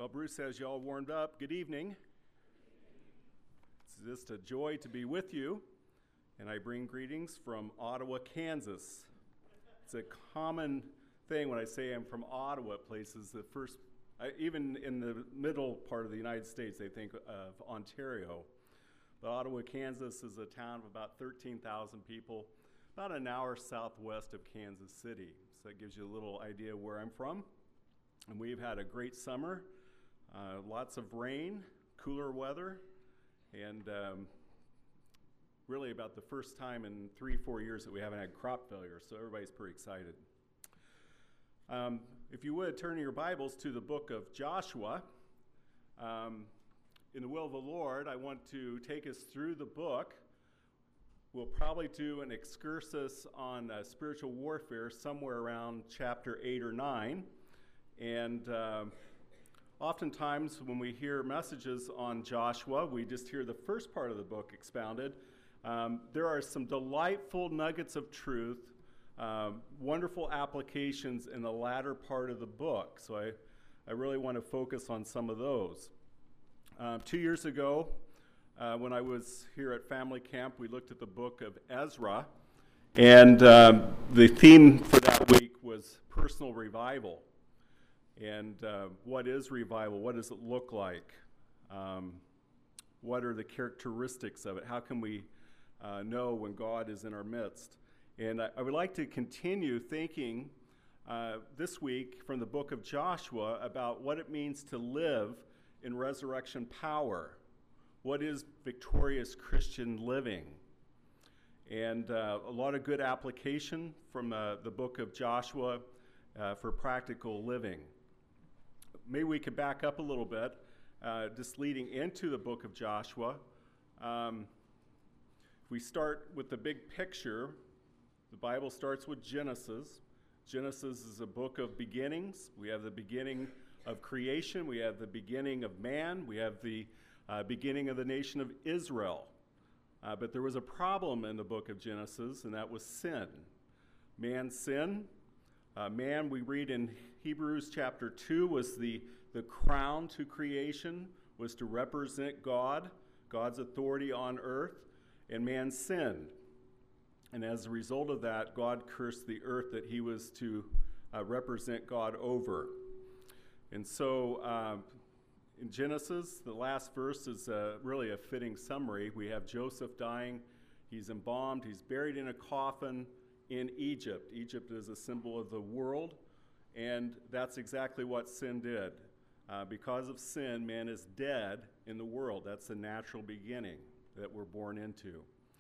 Well, Bruce has you all warmed up. Good evening. It's just a joy to be with you, and I bring greetings from Ottawa, Kansas. It's a common thing when I say I'm from Ottawa places. Even in the middle part of the United States, they think of Ontario. But Ottawa, Kansas is a town of about 13,000 people, about an hour southwest of Kansas City. So that gives you a little idea where I'm from. And we've had a great summer. Lots of rain, cooler weather, and really about the first time in 3-4 years that we haven't had crop failure, so everybody's pretty excited. If you would, turn your Bibles to the book of Joshua. In the will of the Lord, I want to take us through the book. We'll probably do an excursus on spiritual warfare somewhere around chapter 8 or 9, and oftentimes, when we hear messages on Joshua, we just hear the first part of the book expounded. There are some delightful nuggets of truth, wonderful applications in the latter part of the book. So I really want to focus on some of those. 2 years ago, when I was here at family camp, we looked at the book of Ezra, and the theme for that week was personal revival. And what is revival? What does it look like? What are the characteristics of it? How can we know when God is in our midst? And I would like to continue thinking this week from the book of Joshua about what it means to live in resurrection power. What is victorious Christian living? And a lot of good application from the book of Joshua for practical living. Maybe we could back up a little bit, just leading into the book of Joshua. If we start with the big picture, the Bible starts with Genesis. Genesis is a book of beginnings. We have the beginning of creation. We have the beginning of man. We have the beginning of the nation of Israel. But there was a problem in the book of Genesis, and that was sin. Man's sin. Man, we read in Hebrews chapter 2, was the crown to creation, was to represent God, God's authority on earth, and man sinned. And as a result of that, God cursed the earth that he was to represent God over. And so in Genesis, the last verse is really a fitting summary. We have Joseph dying. He's embalmed. He's buried in a coffin in Egypt. Egypt is a symbol of the world, and that's exactly what sin did. Because of sin, man is dead in the world. That's the natural beginning that we're born into.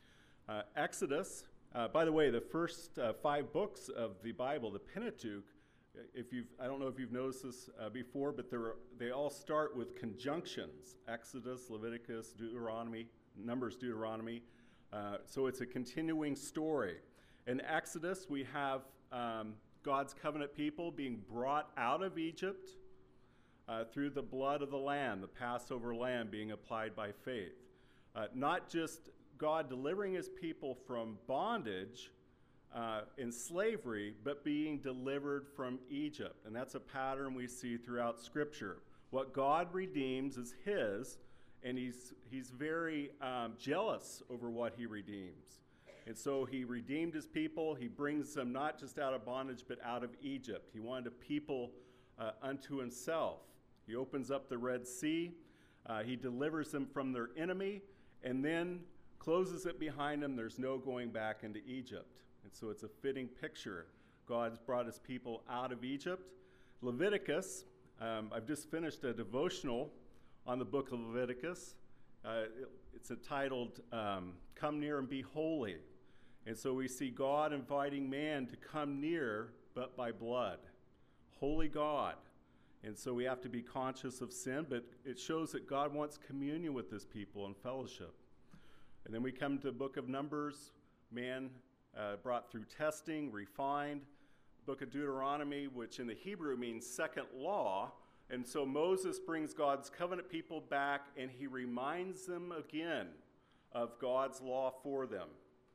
Exodus, by the way, the first 5 books of the Bible, the Pentateuch, I don't know if you've noticed this before, but they all start with conjunctions. Exodus, Leviticus, Deuteronomy, Numbers, Deuteronomy. So it's a continuing story. In Exodus, we have God's covenant people being brought out of Egypt through the blood of the Lamb, the Passover lamb being applied by faith. Not just God delivering his people from bondage in slavery, but being delivered from Egypt. And that's a pattern we see throughout Scripture. What God redeems is his, and he's very jealous over what he redeems. And so he redeemed his people. He brings them not just out of bondage, but out of Egypt. He wanted a people unto himself. He opens up the Red Sea. He delivers them from their enemy, and then closes it behind them. There's no going back into Egypt. And so it's a fitting picture. God's brought his people out of Egypt. Leviticus, I've just finished a devotional on the book of Leviticus. It's entitled, Come Near and Be Holy. And so we see God inviting man to come near, but by blood. Holy God. And so we have to be conscious of sin, but it shows that God wants communion with his people and fellowship. And then we come to the book of Numbers, man brought through testing, refined. Book of Deuteronomy, which in the Hebrew means second law. And so Moses brings God's covenant people back, and he reminds them again of God's law for them.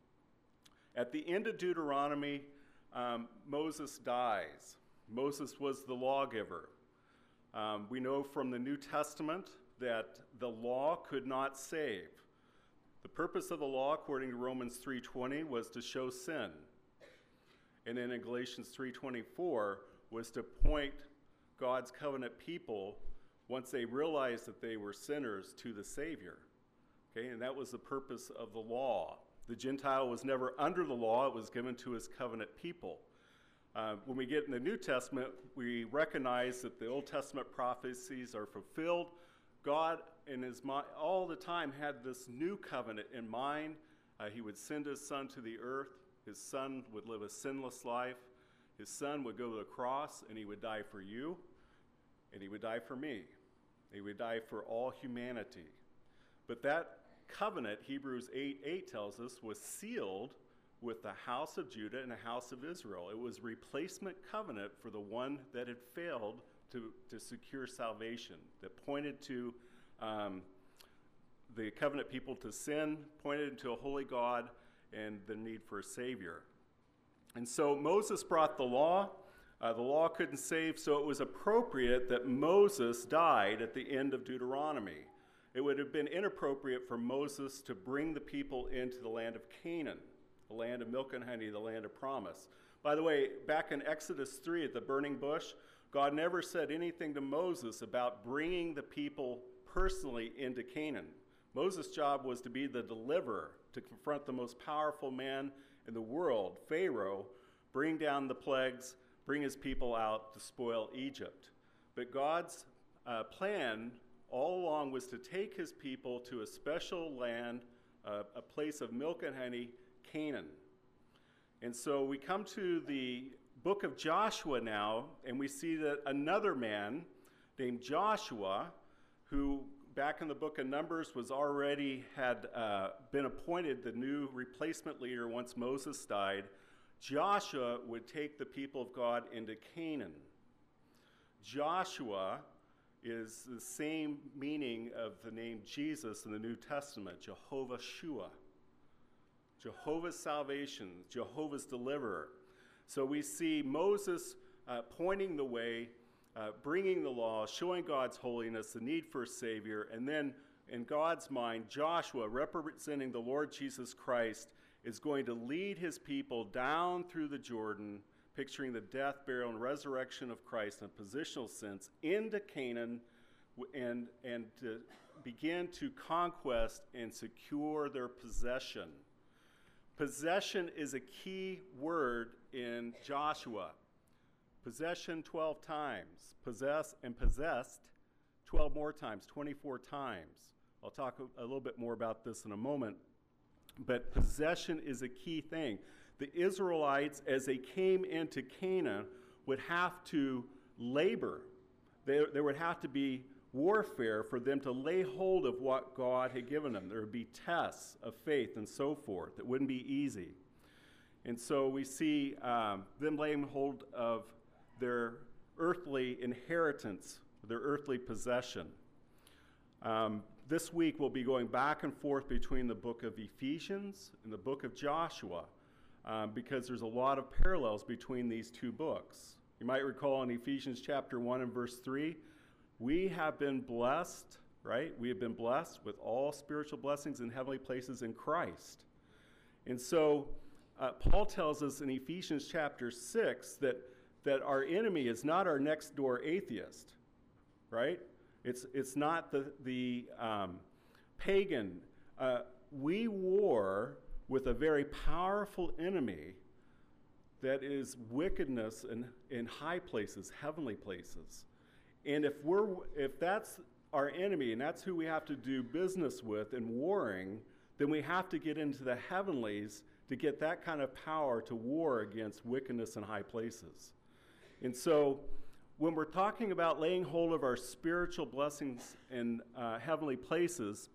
At the end of Deuteronomy, Moses dies. Moses was the lawgiver. We know from the New Testament that the law could not save. The purpose of the law, according to Romans 3:20, was to show sin. And then in Galatians 3:24 was to point God's covenant people, once they realized that they were sinners, to the Savior. Okay, and that was the purpose of the law. The Gentile was never under the law. It was given to his covenant people. When we get in the New Testament, we recognize that the Old Testament prophecies are fulfilled. God, in his mind, all the time had this new covenant in mind. He would send his son to the earth. His son would live a sinless life. His son would go to the cross, and he would die for you, and he would die for me. He would die for all humanity. But that covenant, Hebrews 8:8 tells us, was sealed with the house of Judah and the house of Israel. It was replacement covenant for the one that had failed to secure salvation, that pointed to the covenant people to sin, pointed to a holy God and the need for a Savior. And so Moses brought the law. The law couldn't save, so it was appropriate that Moses died at the end of Deuteronomy. It would have been inappropriate for Moses to bring the people into the land of Canaan, the land of milk and honey, the land of promise. By the way, back in Exodus 3 at the burning bush, God never said anything to Moses about bringing the people personally into Canaan. Moses' job was to be the deliverer, to confront the most powerful man in the world, Pharaoh, bring down the plagues, bring his people out to spoil Egypt. But God's plan all along was to take his people to a special land, a place of milk and honey, Canaan. And so we come to the book of Joshua now, and we see that another man named Joshua, who back in the book of Numbers had been appointed the new replacement leader once Moses died. Joshua would take the people of God into Canaan. Joshua is the same meaning of the name Jesus in the New Testament, Jehovah Shua. Jehovah's salvation, Jehovah's deliverer. So we see Moses pointing the way, bringing the law, showing God's holiness, the need for a Savior, and then in God's mind, Joshua, representing the Lord Jesus Christ, is going to lead his people down through the Jordan, picturing the death, burial, and resurrection of Christ in a positional sense, into Canaan, and to begin to conquest and secure their possession. Possession is a key word in Joshua. Possession 12 times. Possess and possessed 12 more times, 24 times. I'll talk a little bit more about this in a moment. But possession is a key thing. The Israelites, as they came into Canaan, would have to labor. There would have to be warfare for them to lay hold of what God had given them. There would be tests of faith and so forth. It wouldn't be easy. And so we see them laying hold of their earthly inheritance, their earthly possession. This week we'll be going back and forth between the book of Ephesians and the book of Joshua because there's a lot of parallels between these two books. You might recall in Ephesians chapter 1 and verse 3, we have been blessed, right? We have been blessed with all spiritual blessings in heavenly places in Christ. And so Paul tells us in Ephesians chapter 6 that our enemy is not our next door atheist, right? It's not the pagan. We war with a very powerful enemy that is wickedness in high places, heavenly places. And if that's our enemy and that's who we have to do business with in warring, then we have to get into the heavenlies to get that kind of power to war against wickedness in high places. And so when we're talking about laying hold of our spiritual blessings in heavenly places,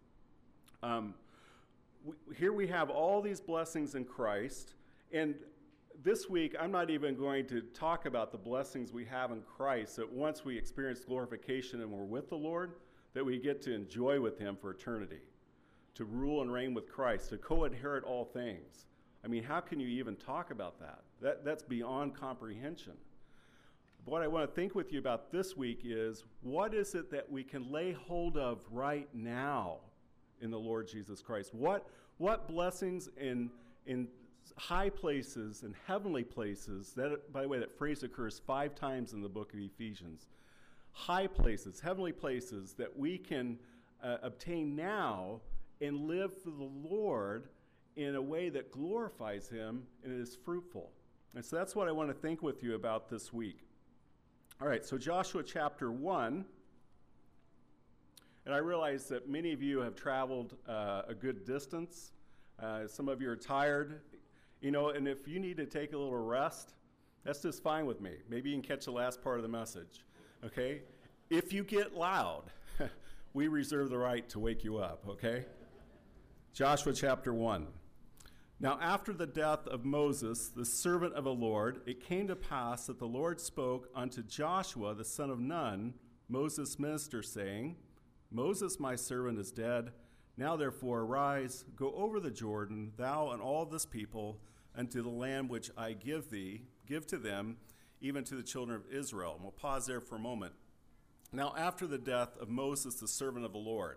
here we have all these blessings in Christ. And this week, I'm not even going to talk about the blessings we have in Christ, that once we experience glorification and we're with the Lord, that we get to enjoy with him for eternity, to rule and reign with Christ, to co-inherit all things. I mean, how can you even talk about that? That's beyond comprehension. what I want to think with you about this week is, what is it that we can lay hold of right now in the Lord Jesus Christ? What blessings in high places and heavenly places, that, by the way, that phrase occurs 5 times in the book of Ephesians. High places, heavenly places that we can obtain now and live for the Lord in a way that glorifies him and is fruitful. And so that's what I want to think with you about this week. All right, so Joshua chapter 1. And I realize that many of you have traveled a good distance. Some of you are tired. And if you need to take a little rest, that's just fine with me. Maybe you can catch the last part of the message, okay? If you get loud, we reserve the right to wake you up, okay? Joshua chapter 1. Now after the death of Moses, the servant of the Lord, it came to pass that the Lord spoke unto Joshua, the son of Nun, Moses' minister, saying, Moses, my servant, is dead. Now therefore arise, go over the Jordan, thou and all this people, unto the land which I give to them, even to the children of Israel. And we'll pause there for a moment. Now after the death of Moses, the servant of the Lord,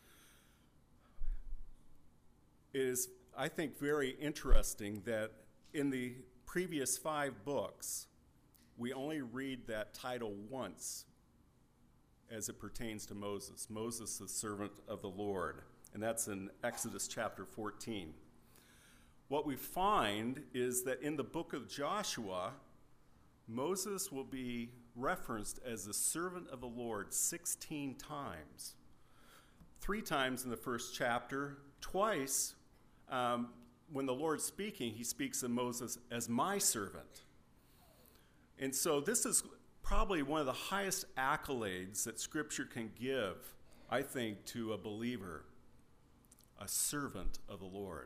it is, I think, very interesting that in the previous 5 books, we only read that title once as it pertains to Moses, Moses, the servant of the Lord. And that's in Exodus chapter 14. What we find is that in the book of Joshua, Moses will be referenced as the servant of the Lord 16 times. 3 times in the first chapter, twice when the Lord's speaking, he speaks of Moses as my servant. And so this is probably one of the highest accolades that Scripture can give, I think, to a believer, a servant of the Lord.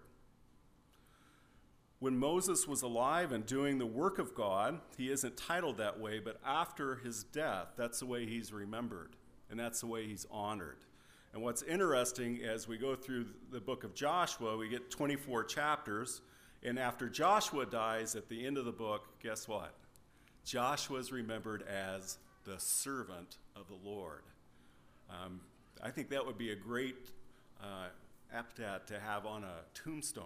When Moses was alive and doing the work of God, he isn't titled that way, but after his death, that's the way he's remembered, and that's the way he's honored. And what's interesting, as we go through the book of Joshua, we get 24 chapters, and after Joshua dies at the end of the book, guess what? Joshua is remembered as the servant of the Lord. I think that would be a great epithet to have on a tombstone.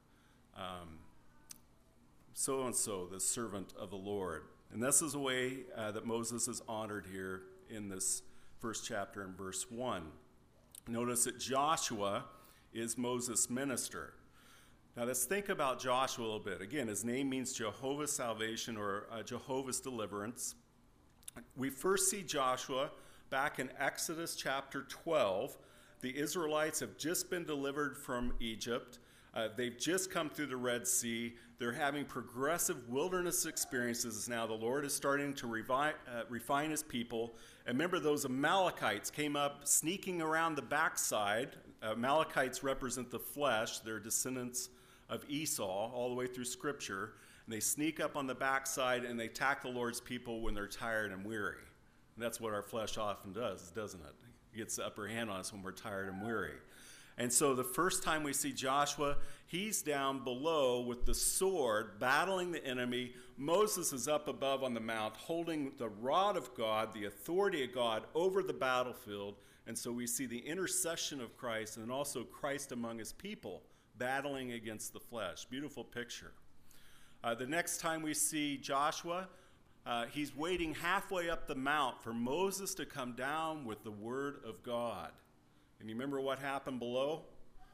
So-and-so, the servant of the Lord. And this is the way that Moses is honored here in this first chapter in verse 1. Notice that Joshua is Moses' minister. Now let's think about Joshua a little bit. Again, his name means Jehovah's salvation or Jehovah's deliverance. We first see Joshua back in Exodus chapter 12. The Israelites have just been delivered from Egypt. They've just come through the Red Sea. They're having progressive wilderness experiences now. The Lord is starting to refine his people. And remember, those Amalekites came up sneaking around the backside. Amalekites represent the flesh. They're descendants of Esau all the way through Scripture. And they sneak up on the backside and they attack the Lord's people when they're tired and weary. And that's what our flesh often does, doesn't it? It gets the upper hand on us when we're tired and weary. And so the first time we see Joshua, he's down below with the sword, battling the enemy. Moses is up above on the mount, holding the rod of God, the authority of God over the battlefield. And so we see the intercession of Christ and also Christ among his people, battling against the flesh. Beautiful picture. The next time we see Joshua, he's waiting halfway up the mount for Moses to come down with the word of God. And you remember what happened below?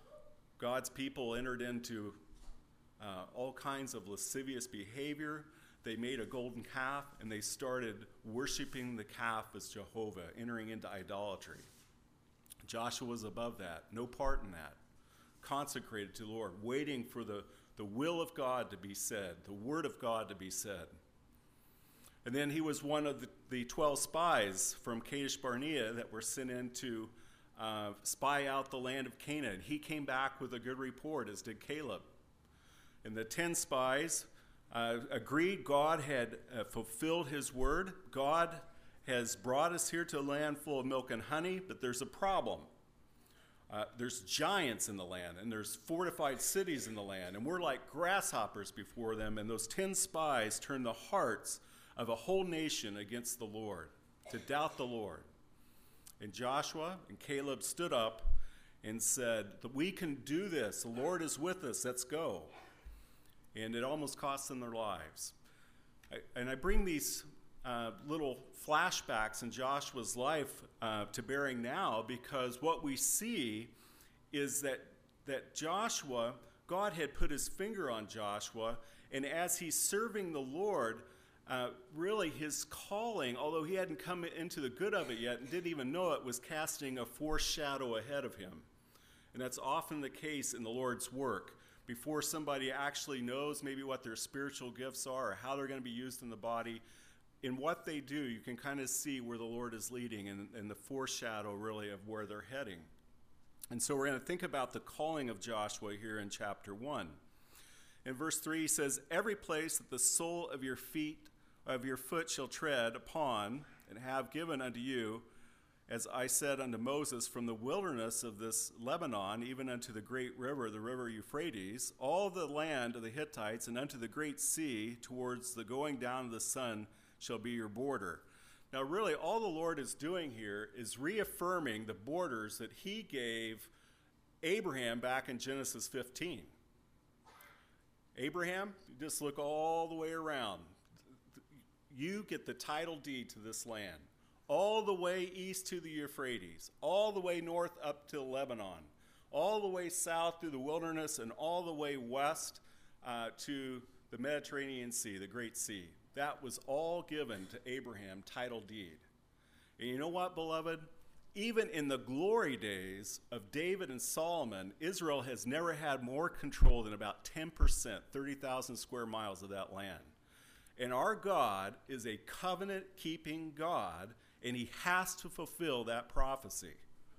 God's people entered into all kinds of lascivious behavior. They made a golden calf, and they started worshiping the calf as Jehovah, entering into idolatry. Joshua was above that, no part in that, consecrated to the Lord, waiting for the will of God to be said, the word of God to be said. And then he was one of the 12 spies from Kadesh Barnea that were sent in to spy out the land of Canaan. He came back with a good report, as did Caleb. And the 10 spies agreed God had fulfilled his word. God has brought us here to a land full of milk and honey, but there's a problem. There's giants in the land, and there's fortified cities in the land, and we're like grasshoppers before them. And those 10 spies turned the hearts of a whole nation against the Lord, to doubt the Lord. And Joshua and Caleb stood up and said, we can do this. The Lord is with us. Let's go. And it almost cost them their lives. I bring these little flashbacks in Joshua's life to bearing now, because what we see is that Joshua, God had put his finger on Joshua, and as he's serving the Lord, really his calling, although he hadn't come into the good of it yet and didn't even know it, was casting a foreshadow ahead of him. And that's often the case in the Lord's work. Before somebody actually knows maybe what their spiritual gifts are or how they're going to be used in the body, in what they do, you can kind of see where the Lord is leading and the foreshadow really of where they're heading. And so we're going to think about the calling of Joshua here in chapter 1. In verse 3 he says, every place that the sole of your foot shall tread upon and have given unto you, as I said unto Moses, from the wilderness of this Lebanon, even unto the great river, the river Euphrates, all the land of the Hittites, and unto the great sea, towards the going down of the sun, shall be your border. Now really all the Lord is doing here is reaffirming the borders that he gave Abraham back in Genesis 15. Abraham, you just look all the way around. You get the title deed to this land, all the way east to the Euphrates, all the way north up to Lebanon, all the way south through the wilderness, and all the way west to the Mediterranean Sea, the Great Sea. That was all given to Abraham, title deed. And you know what, beloved? Even in the glory days of David and Solomon, Israel has never had more control than about 10%, 30,000 square miles of that land. And our God is a covenant-keeping God, and he has to fulfill that prophecy.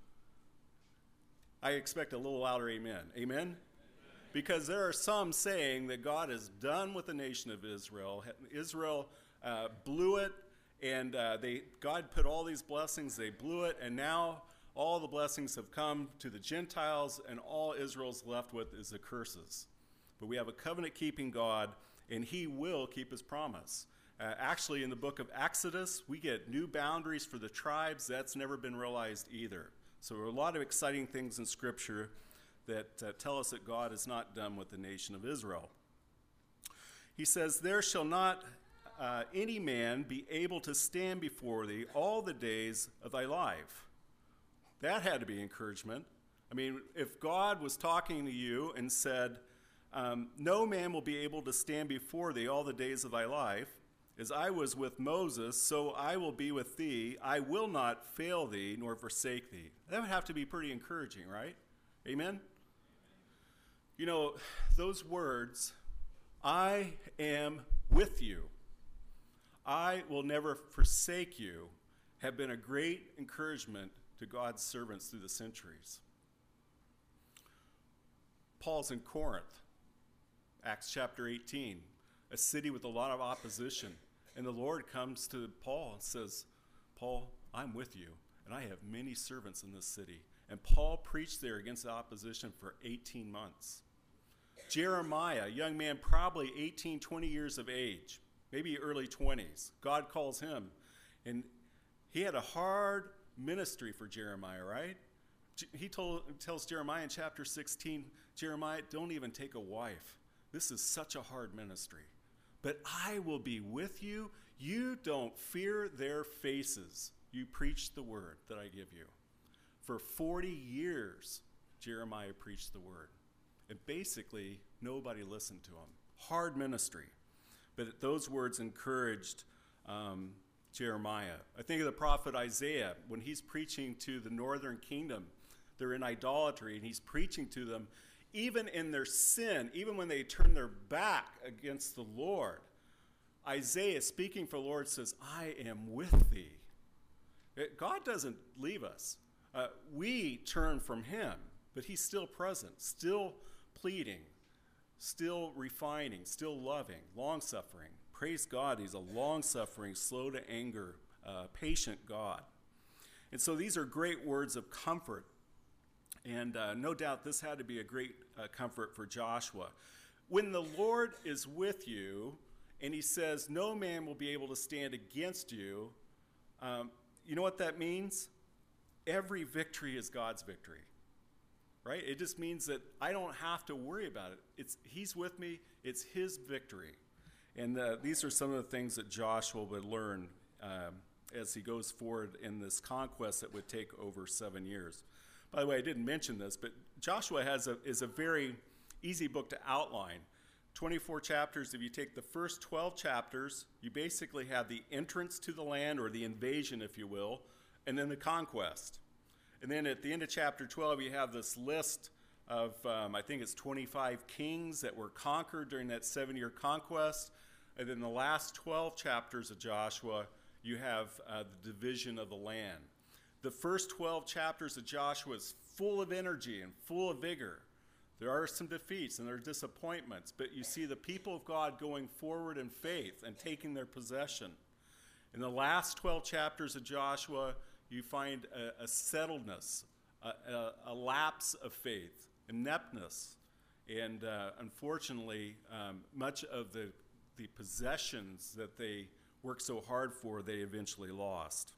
I expect a little louder amen. Amen? Because there are some saying that God is done with the nation of Israel. Israel blew it, and God put all these blessings, they blew it, and now all the blessings have come to the Gentiles, and all Israel's left with is the curses. But we have a covenant-keeping God, and he will keep his promise. Actually, in the book of Exodus, we get new boundaries for the tribes. That's never been realized either. So there are a lot of exciting things in Scripture that tell us that God is not done with the nation of Israel. He says, there shall not any man be able to stand before thee all the days of thy life. That had to be encouragement. I mean, if God was talking to you and said, no man will be able to stand before thee all the days of thy life, as I was with Moses, so I will be with thee. I will not fail thee nor forsake thee. That would have to be pretty encouraging, right? Amen? You know, those words, I am with you, I will never forsake you, have been a great encouragement to God's servants through the centuries. Paul's in Corinth, Acts chapter 18, a city with a lot of opposition. And the Lord comes to Paul and says, Paul, I'm with you, and I have many servants in this city. And Paul preached there against the opposition for 18 months. Jeremiah, a young man probably 18, 20 years of age, maybe early 20s. God calls him. And he had a hard ministry for Jeremiah, right? He tells Jeremiah in chapter 16, Jeremiah, don't even take a wife. This is such a hard ministry. But I will be with you. You don't fear their faces. You preach the word that I give you. For 40 years, Jeremiah preached the word. And basically, nobody listened to him. Hard ministry. But those words encouraged Jeremiah. I think of the prophet Isaiah when he's preaching to the northern kingdom. They're in idolatry, and he's preaching to them. Even in their sin, even when they turn their back against the Lord, Isaiah, speaking for the Lord, says, I am with thee. God doesn't leave us. We turn from him, but he's still present, still pleading, still refining, still loving, long-suffering. Praise God, he's a long-suffering, slow to anger, patient God. And so these are great words of comfort. And no doubt this had to be a great comfort for Joshua. When the Lord is with you, and he says, no man will be able to stand against you. You know what that means? Every victory is God's victory, right? It just means that I don't have to worry about it. He's with me. It's his victory. And these are some of the things that Joshua would learn as he goes forward in this conquest that would take over 7 years. By the way, I didn't mention this, but Joshua is a very easy book to outline. 24 chapters. If you take the first 12 chapters, you basically have the entrance to the land, or the invasion, if you will, and then the conquest. And then at the end of chapter 12, you have this list of, I think it's 25 kings that were conquered during that 7-year conquest. And then the last 12 chapters of Joshua, you have the division of the land. The first 12 chapters of Joshua is full of energy and full of vigor. There are some defeats and there are disappointments, but you see the people of God going forward in faith and taking their possession. In the last 12 chapters of Joshua, you find a settledness, a lapse of faith, ineptness, and unfortunately, much of the possessions that they worked so hard for, they eventually lost.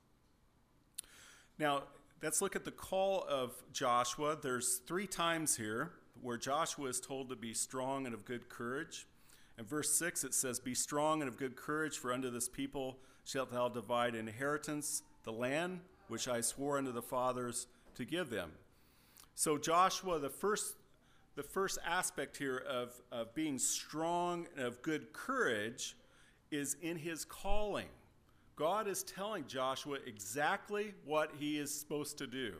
Now, let's look at the call of Joshua. There's 3 times here where Joshua is told to be strong and of good courage. In verse 6, it says, "Be strong and of good courage, for unto this people shalt thou divide inheritance, the land which I swore unto the fathers to give them." So Joshua, the first aspect here of being strong and of good courage is in his calling. God is telling Joshua exactly what he is supposed to do.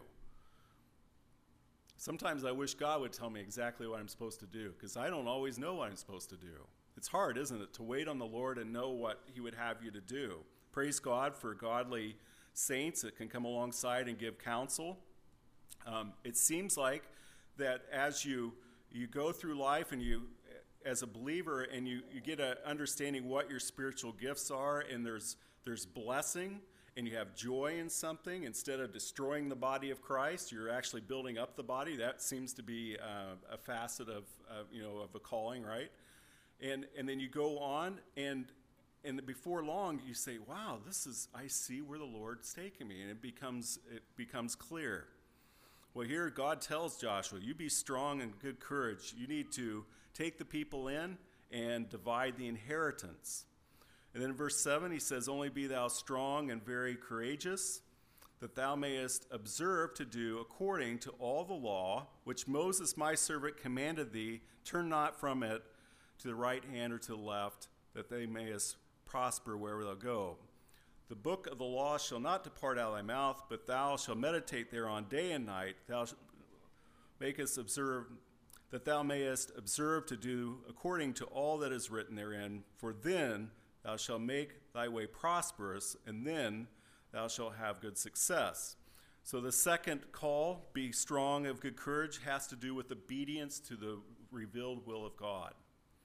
Sometimes I wish God would tell me exactly what I'm supposed to do, because I don't always know what I'm supposed to do. It's hard, isn't it, to wait on the Lord and know what he would have you to do. Praise God for godly saints that can come alongside and give counsel. It seems like that as you go through life and you, as a believer, and you get an understanding what your spiritual gifts are, and there's blessing, and you have joy in something, instead of destroying the body of Christ, you're actually building up the body. That seems to be a facet of a calling, right? And then you go on, and before long you say, wow, I see where the Lord's taking me, and it becomes clear. Well, here God tells Joshua, you be strong and good courage. You need to take the people in and divide the inheritance. And then in verse 7, he says, "Only be thou strong and very courageous, that thou mayest observe to do according to all the law, which Moses my servant commanded thee. Turn not from it to the right hand or to the left, that thou mayest prosper wherever thou go. The book of the law shall not depart out of thy mouth, but thou shalt meditate thereon day and night. Thou makest observe, that thou mayest observe to do according to all that is written therein. For then thou shalt make thy way prosperous, and then thou shalt have good success." So the second call, be strong of good courage, has to do with obedience to the revealed will of God.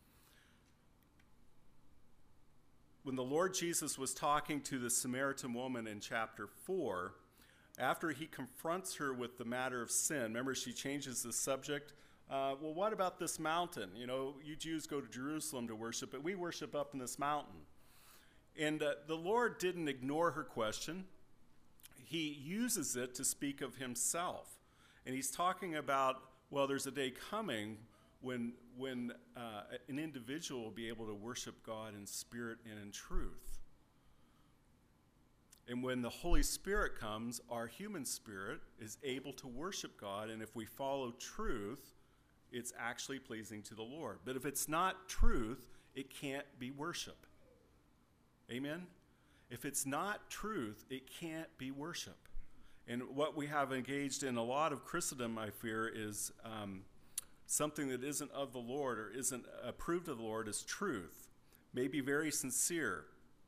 When the Lord Jesus was talking to the Samaritan woman in chapter 4, after he confronts her with the matter of sin, remember she changes the subject. Well, what about this mountain? You Jews go to Jerusalem to worship, but we worship up in this mountain. And the Lord didn't ignore her question. He uses it to speak of himself. And he's talking about, well, there's a day coming when an individual will be able to worship God in spirit and in truth. And when the Holy Spirit comes, our human spirit is able to worship God. And if we follow truth, it's actually pleasing to the Lord. But if it's not truth, it can't be worship. Amen? If it's not truth, it can't be worship. And what we have engaged in a lot of Christendom, I fear, is something that isn't of the Lord or isn't approved of the Lord as truth. May be very sincere.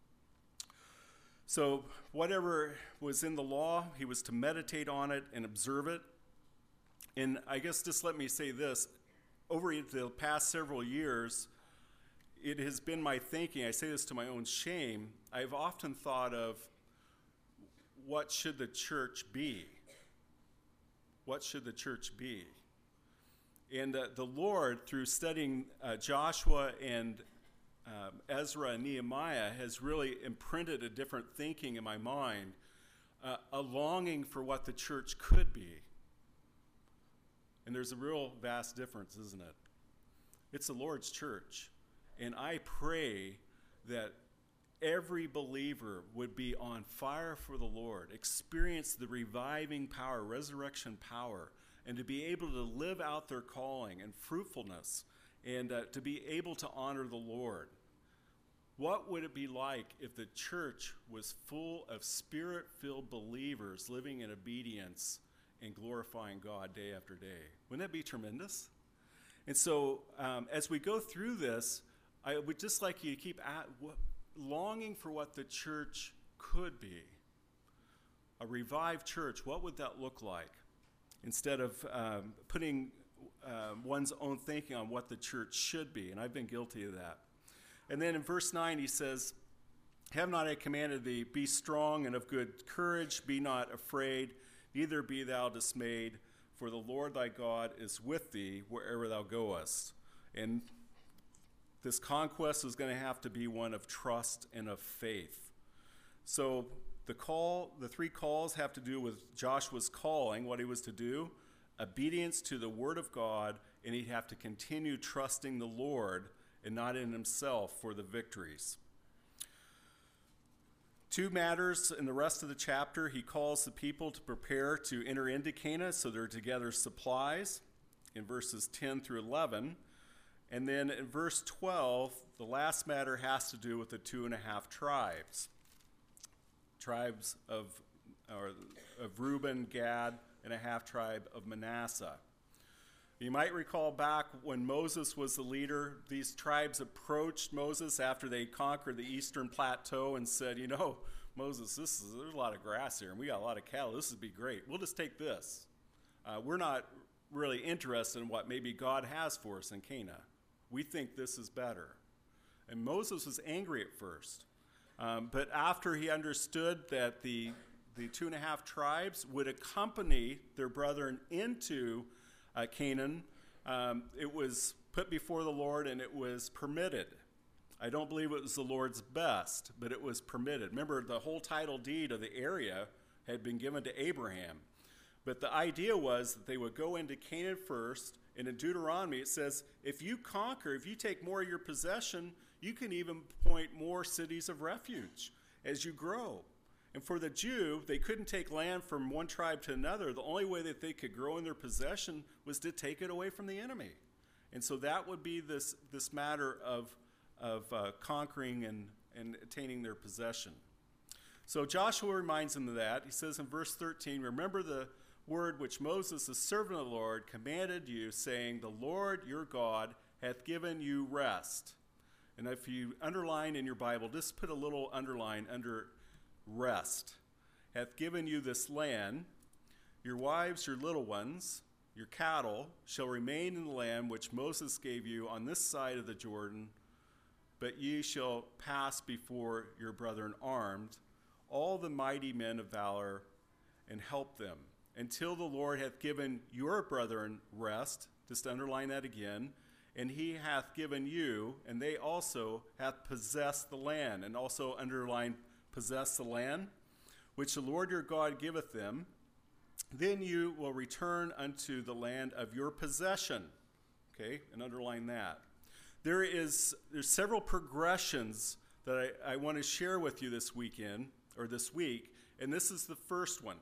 So whatever was in the law, he was to meditate on it and observe it. And I guess just let me say this. Over the past several years, it has been my thinking, I say this to my own shame, I've often thought of what should the church be? What should the church be? And the Lord, through studying Joshua and Ezra and Nehemiah has really imprinted a different thinking in my mind, a longing for what the church could be. And there's a real vast difference, isn't it? It's the Lord's church. And I pray that every believer would be on fire for the Lord, experience the reviving power, resurrection power, and to be able to live out their calling and fruitfulness, and to be able to honor the Lord. What would it be like if the church was full of spirit-filled believers living in obedience and glorifying God day after day? Wouldn't that be tremendous? And so as we go through this, I would just like you to keep longing for what the church could be. A revived church, what would that look like? Instead of putting one's own thinking on what the church should be. And I've been guilty of that. And then in verse 9 he says, "Have not I commanded thee, be strong and of good courage, be not afraid, neither be thou dismayed, for the Lord thy God is with thee wherever thou goest." And this conquest is going to have to be one of trust and of faith. So the three calls have to do with Joshua's calling, what he was to do, obedience to the word of God, and he'd have to continue trusting the Lord and not in himself for the victories. Two matters in the rest of the chapter. He calls the people to prepare to enter into Canaan, so they're to gather supplies in verses 10 through 11. And then in verse 12, the last matter has to do with the 2.5 tribes. Tribes of Reuben, Gad, and a half tribe of Manasseh. You might recall back when Moses was the leader, these tribes approached Moses after they conquered the eastern plateau and said, "You know, Moses, there's a lot of grass here, and we got a lot of cattle. This would be great. We'll just take this. We're not really interested in what maybe God has for us in Canaan. We think this is better." And Moses was angry at first. But after he understood that the 2.5 tribes would accompany their brethren into Canaan, it was put before the Lord and it was permitted. I don't believe it was the Lord's best, but it was permitted. Remember, the whole title deed of the area had been given to Abraham. But the idea was that they would go into Canaan first, and in Deuteronomy it says, if you conquer, if you take more of your possession, you can even appoint more cities of refuge as you grow. And for the Jew, they couldn't take land from one tribe to another. The only way that they could grow in their possession was to take it away from the enemy. And so that would be this matter of conquering and attaining their possession. So Joshua reminds them of that. He says in verse 13, "Remember the word which Moses, the servant of the Lord, commanded you, saying, the Lord your God hath given you rest." And if you underline in your Bible, just put a little underline under rest. "Hath given you this land, your wives, your little ones, your cattle shall remain in the land which Moses gave you on this side of the Jordan, but ye shall pass before your brethren armed, all the mighty men of valor, and help them, until the Lord hath given your brethren rest," just underline that again, "and he hath given you, and they also hath possessed the land," and also underline possess the land, "which the Lord your God giveth them, then you will return unto the land of your possession." Okay, and underline that. There's several progressions that I want to share with you this weekend, or this week, and this is the first one.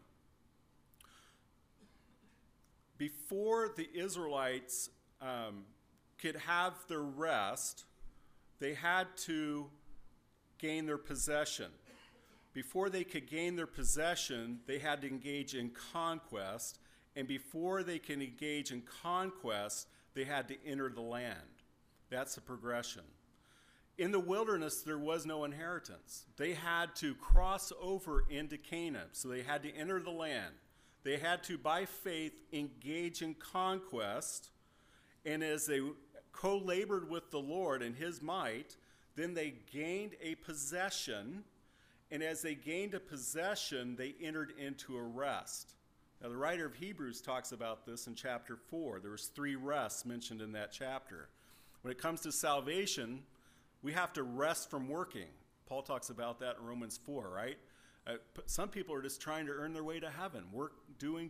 Before the Israelites could have their rest, they had to gain their possession. Before they could gain their possession, they had to engage in conquest, and before they can engage in conquest, they had to enter the land. That's the progression. In the wilderness, there was no inheritance. They had to cross over into Canaan, so they had to enter the land. They had to, by faith, engage in conquest, and as they co-labored with the Lord in his might, then they gained a possession, and as they gained a possession, they entered into a rest. Now, the writer of Hebrews talks about this in chapter 4. There was 3 rests mentioned in that chapter. When it comes to salvation, we have to rest from working. Paul talks about that in Romans 4, right? Some people are just trying to earn their way to heaven, work, doing.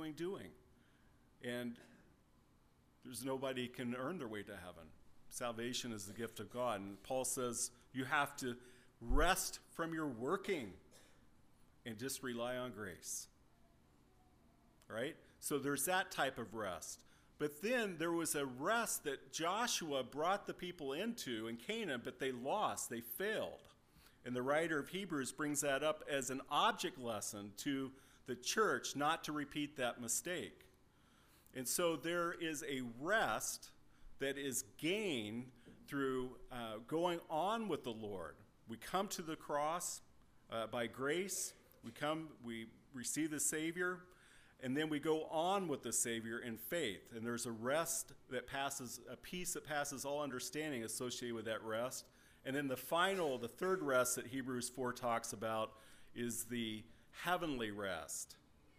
And there's nobody can earn their way to heaven. Salvation is the gift of God. And Paul says you have to rest from your working and just rely on grace. Right? So there's that type of rest. But then there was a rest that Joshua brought the people into in Canaan, but they lost, they failed. And the writer of Hebrews brings that up as an object lesson to the church not to repeat that mistake. And so there is a rest that is gained through going on with the Lord. We come to the cross by grace. We receive the Savior, and then we go on with the Savior in faith. And there's a rest that passes, a peace that passes all understanding associated with that rest. And then the third rest that Hebrews 4 talks about is the heavenly rest,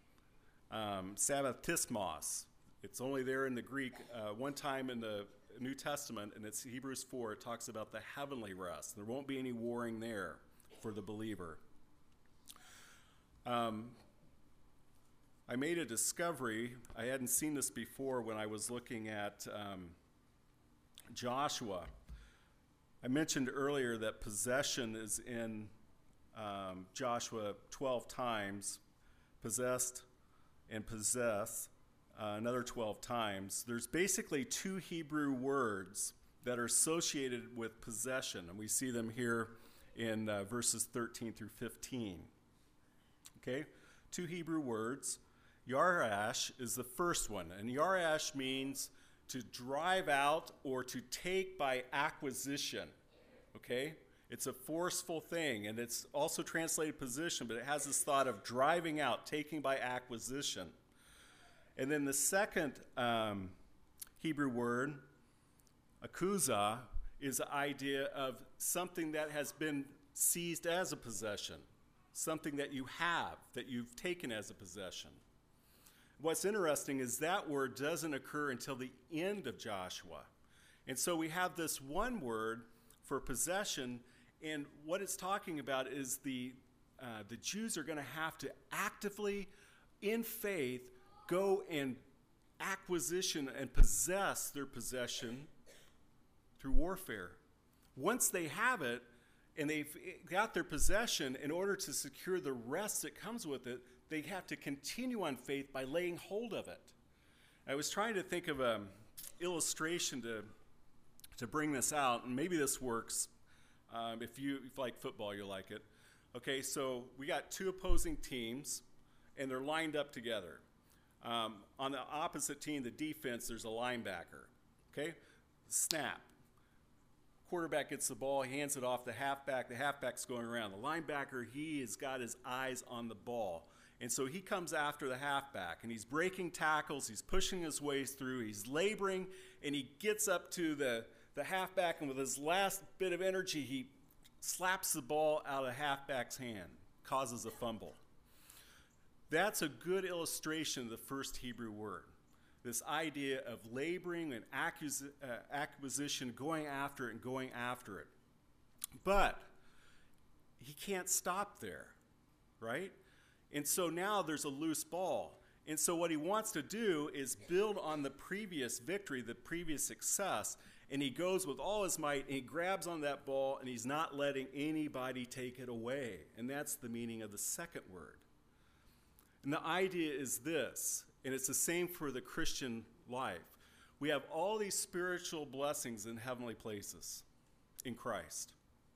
sabbatismos. It's only there in the Greek one time in the New Testament, and it's Hebrews 4. It talks about the heavenly rest. There won't be any warring there for the believer. I made a discovery. I hadn't seen this before when I was looking at Joshua. I mentioned earlier that possession is in Joshua 12 times, possessed and possess another 12 times. There's basically two Hebrew words that are associated with possession, and we see them here in verses 13 through 15. Okay, two Hebrew words. Yarash is the first one, and Yarash means to drive out or to take by acquisition, okay? It's a forceful thing, and it's also translated position, but it has this thought of driving out, taking by acquisition. And then the second Hebrew word, akuzah, is the idea of something that has been seized as a possession, something that you have, that you've taken as a possession. What's interesting is that word doesn't occur until the end of Joshua. And so we have this one word for possession, and what it's talking about is the Jews are going to have to actively, in faith, go and acquisition and possess their possession through warfare. Once they have it, and they've got their possession, in order to secure the rest that comes with it, they have to continue on faith by laying hold of it. I was trying to think of an illustration to bring this out, and maybe this works. If you like football, you'll like it. Okay, so we got two opposing teams, and they're lined up together. On the opposite team, the defense, there's a linebacker. Okay, snap. Quarterback gets the ball, he hands it off the halfback. The halfback's going around. The linebacker, he has got his eyes on the ball. And so he comes after the halfback, and he's breaking tackles, he's pushing his way through, he's laboring, and he gets up to the halfback, and with his last bit of energy, he slaps the ball out of halfback's hand, causes a fumble. That's a good illustration of the first Hebrew word. This idea of laboring and acquisition, going after it and going after it. But he can't stop there, right? And so now there's a loose ball. And so what he wants to do is build on the previous victory, the previous success, and he goes with all his might, and he grabs on that ball, and he's not letting anybody take it away. And that's the meaning of the second word. And the idea is this, and it's the same for the Christian life. We have all these spiritual blessings in heavenly places in Christ.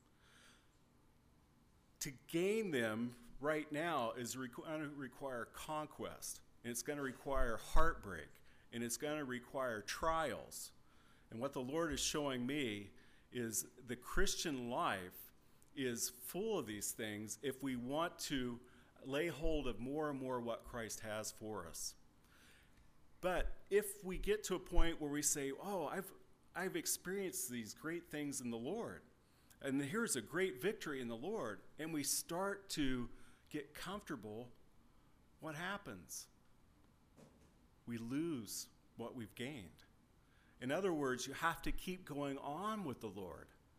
To gain them right now is going to require conquest, and it's going to require heartbreak, and it's going to require trials. And what the Lord is showing me is the Christian life is full of these things if we want to lay hold of more and more what Christ has for us. But if we get to a point where we say, oh, I've experienced these great things in the Lord, and here's a great victory in the Lord, and we start to get comfortable, what happens? We lose what we've gained. In other words, you have to keep going on with the Lord.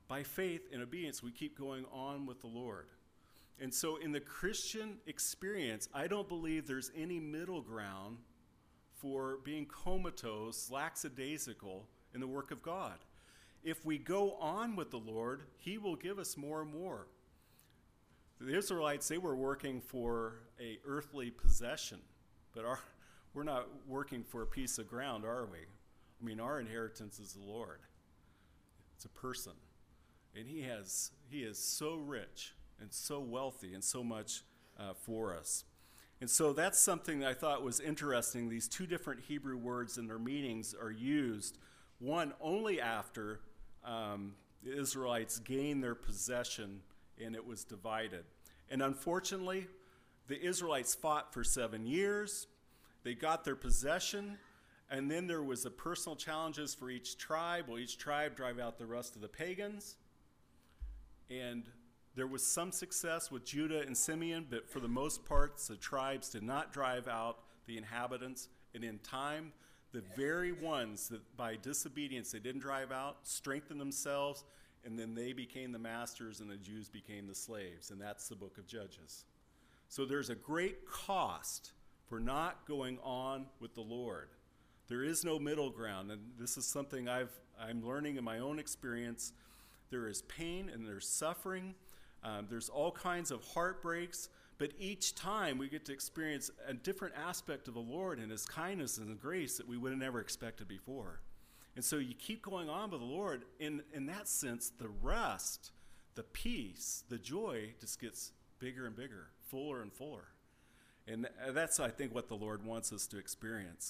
by faith and obedience, we keep going on with the Lord. And so in the Christian experience, I don't believe there's any middle ground for being comatose, lackadaisical in the work of God. If we go on with the Lord, he will give us more and more. The Israelites, they were working for a earthly possession, but we're not working for a piece of ground, are we? I mean, our inheritance is the Lord. It's a person. And he is so rich and so wealthy and so much for us. And so that's something that I thought was interesting. These two different Hebrew words in their meanings are used, one only after the Israelites gained their possession and it was divided. And unfortunately, the Israelites fought for 7 years. They got their possession, and then there was the personal challenges for each tribe. Well, each tribe drive out the rest of the pagans. And there was some success with Judah and Simeon, but for the most part, the tribes did not drive out the inhabitants. And in time, the very ones that by disobedience they didn't drive out strengthened themselves, and then they became the masters and the Jews became the slaves. And that's the book of Judges. So there's a great cost for not going on with the Lord. There is no middle ground, and this is something I'm learning in my own experience. There is pain and there's suffering. There's all kinds of heartbreaks, but each time we get to experience a different aspect of the Lord and his kindness and grace that we would have never expected before. And so you keep going on with the Lord. In that sense, the rest, the peace, the joy just gets bigger and bigger, fuller and fuller. And that's, I think, what the Lord wants us to experience.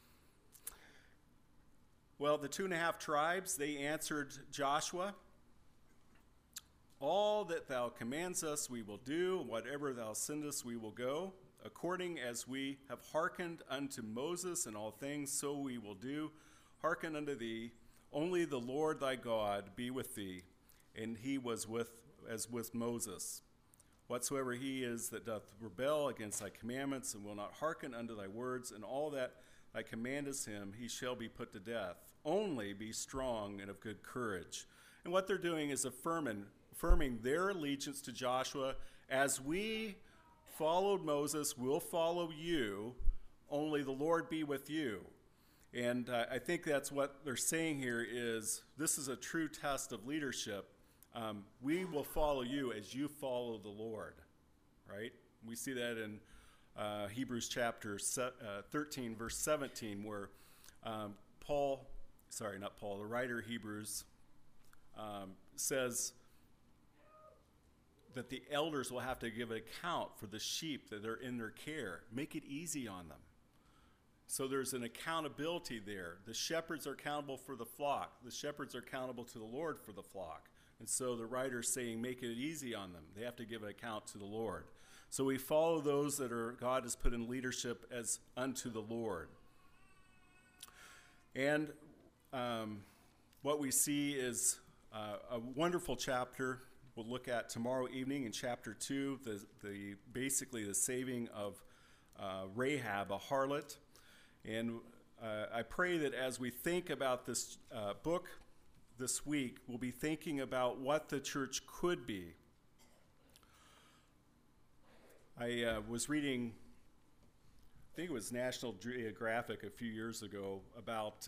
Well, the 2.5 tribes, they answered Joshua, "All that thou commandest us we will do, and whatever thou sendest we will go. According as we have hearkened unto Moses in all things, so we will do. Hearken unto thee, only the Lord thy God be with thee." And he was as with Moses. "Whatsoever he is that doth rebel against thy commandments, and will not hearken unto thy words, and all that thou commandest him, he shall be put to death. Only be strong and of good courage." And what they're doing is affirming their allegiance to Joshua. As we followed Moses, we'll follow you. Only the Lord be with you. And I think that's what they're saying here is this is a true test of leadership. We will follow you as you follow the Lord, right? We see that in Hebrews chapter 13, verse 17, where the writer of Hebrews says that the elders will have to give an account for the sheep that are in their care. Make it easy on them. So there's an accountability there. The shepherds are accountable for the flock. The shepherds are accountable to the Lord for the flock. And so the writer's saying, make it easy on them. They have to give an account to the Lord. So we follow those that God has put in leadership as unto the Lord. And what we see is a wonderful chapter we'll look at tomorrow evening in chapter 2, basically the saving of Rahab, a harlot. And I pray that as we think about this book this week, we'll be thinking about what the church could be. I was reading, I think it was National Geographic a few years ago, about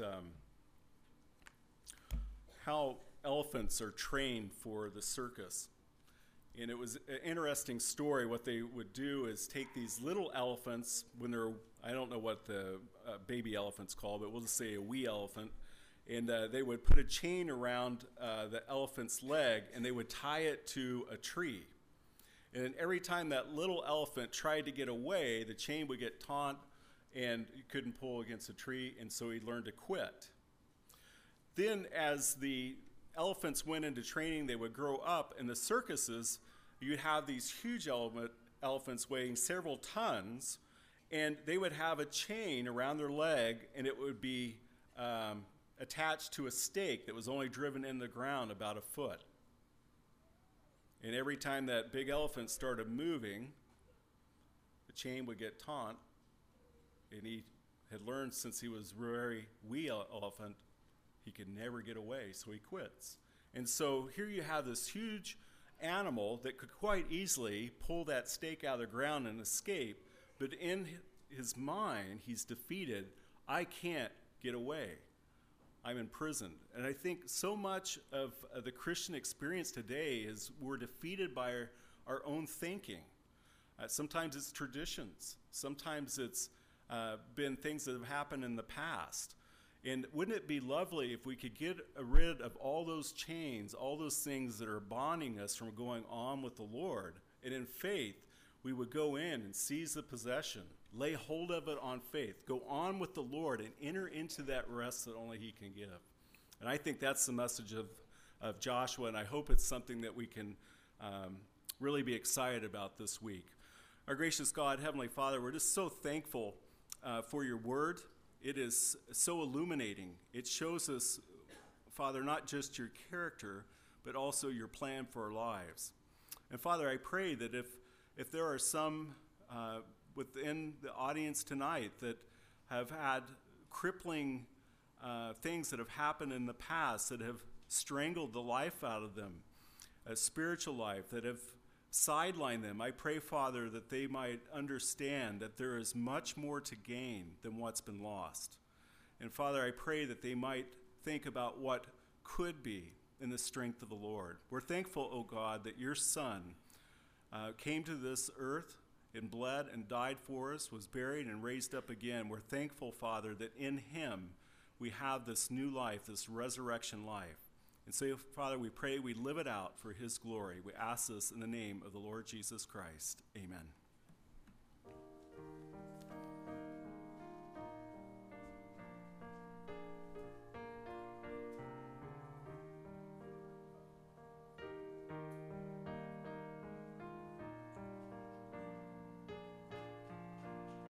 how elephants are trained for the circus. And it was an interesting story. What they would do is take these little elephants when they're, I don't know what the baby elephant's called, but we'll just say a wee elephant, and they would put a chain around the elephant's leg, and they would tie it to a tree. And every time that little elephant tried to get away, the chain would get taut, and you couldn't pull against a tree, and so he learned to quit. Then as the elephants went into training, they would grow up. In the circuses, you'd have these huge elephants weighing several tons, and they would have a chain around their leg, and it would be attached to a stake that was only driven in the ground about a foot. And every time that big elephant started moving, the chain would get taut, and he had learned since he was a very wee elephant, he could never get away, so he quits. And so here you have this huge animal that could quite easily pull that stake out of the ground and escape, but in his mind, he's defeated. I can't get away. I'm imprisoned. And I think so much of the Christian experience today is we're defeated by our own thinking. Sometimes it's traditions. Sometimes it's been things that have happened in the past. And wouldn't it be lovely if we could get rid of all those chains, all those things that are bonding us from going on with the Lord, and in faith, we would go in and seize the possession, lay hold of it on faith, go on with the Lord, and enter into that rest that only he can give. And I think that's the message of Joshua, and I hope it's something that we can really be excited about this week. Our gracious God, Heavenly Father, we're just so thankful for your word. It is so illuminating. It shows us, Father, not just your character, but also your plan for our lives. And Father, I pray that if there are some within the audience tonight that have had crippling things that have happened in the past that have strangled the life out of them, a spiritual life, that have sidelined them, I pray, Father, that they might understand that there is much more to gain than what's been lost. And Father, I pray that they might think about what could be in the strength of the Lord. We're thankful, O God, that your Son came to this earth and bled and died for us, was buried and raised up again. We're thankful, Father, that in him we have this new life, this resurrection life. And so, Father, we pray we live it out for his glory. We ask this in the name of the Lord Jesus Christ. Amen.